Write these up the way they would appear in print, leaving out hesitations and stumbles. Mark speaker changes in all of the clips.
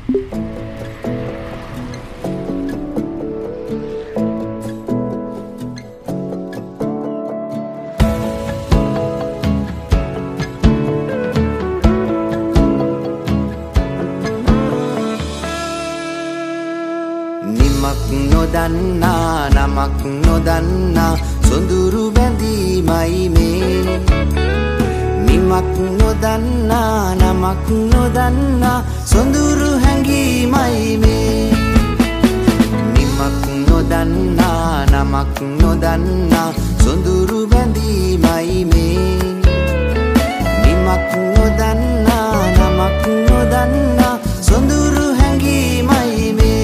Speaker 1: නොදන්නා නමක් නොදන්නා සොඳුරු බැඳීමයි මේ නිමක් නොදන්නා නමක් නොදන්නා සොඳුරු හැඟීමයි මේ නිමක් නොදන්නා නමක් නොදන්නා සොඳුරු බැඳීමයි මේ නිමක් නොදන්නා නමක් නොදන්නා සොඳුරු හැඟීමයි මේ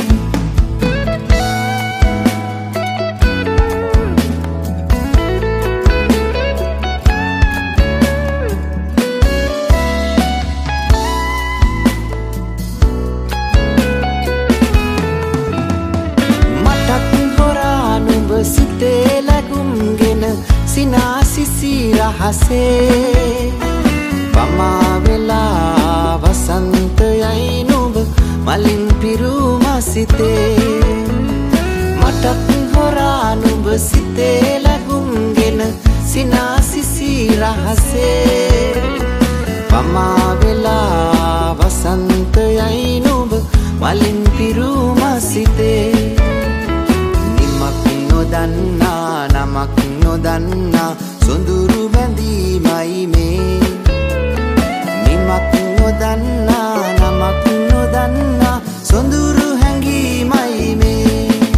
Speaker 1: සිතේ ලැබුම්ගෙන සිනාසිසි රහසේ පමා වෙලා වසන්තයයි නුඹ මලින් පිරුම සිතේ මටත් හොරා නුඹ සිතේ ලැබුම්ගෙන සිනාසිසි රහසේ පමා වෙලා වසන්තයයි නුඹ මලින් පිරුම සිතේ නොදන්නා නමක් නොදන්නා සොඳුරු බැඳීමයි මේ නිමක් නොදන්නා නමක් නොදන්නා සොඳුරු හැඟීමයි මේ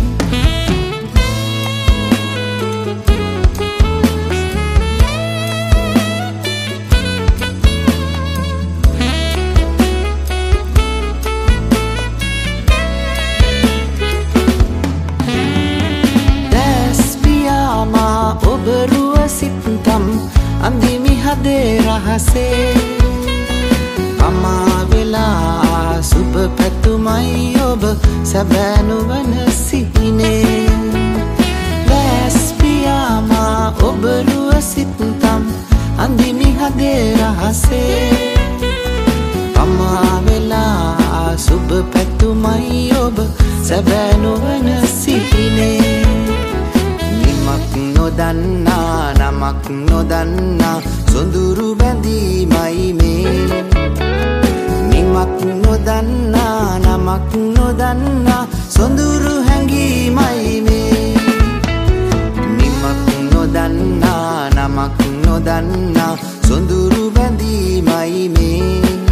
Speaker 1: ඔබරුව සිත්තම් අන්දිමි හදේ රහසේ පමා වෙලා සුබ පැතුමයි ඔබ සැබෑනුවන සිහිනේ වැස්පියාමා ඔබරුව සිත්තම් අන්දිමි හදේ රහසේ පමා වෙලා සුබ පැතුමයි ඔබ සැබෑනුවන සිහිනේ නොදන්නා නමක් නොදන්නා සොඳුරු බැඳීමයි මේ නිමක් නොදන්නා නමක් නොදන්නා සොඳුරු හැඟීමයි මේ නිමක් නොදන්නා නමක් නොදන්නා සොඳුරු බැඳීමයි මේ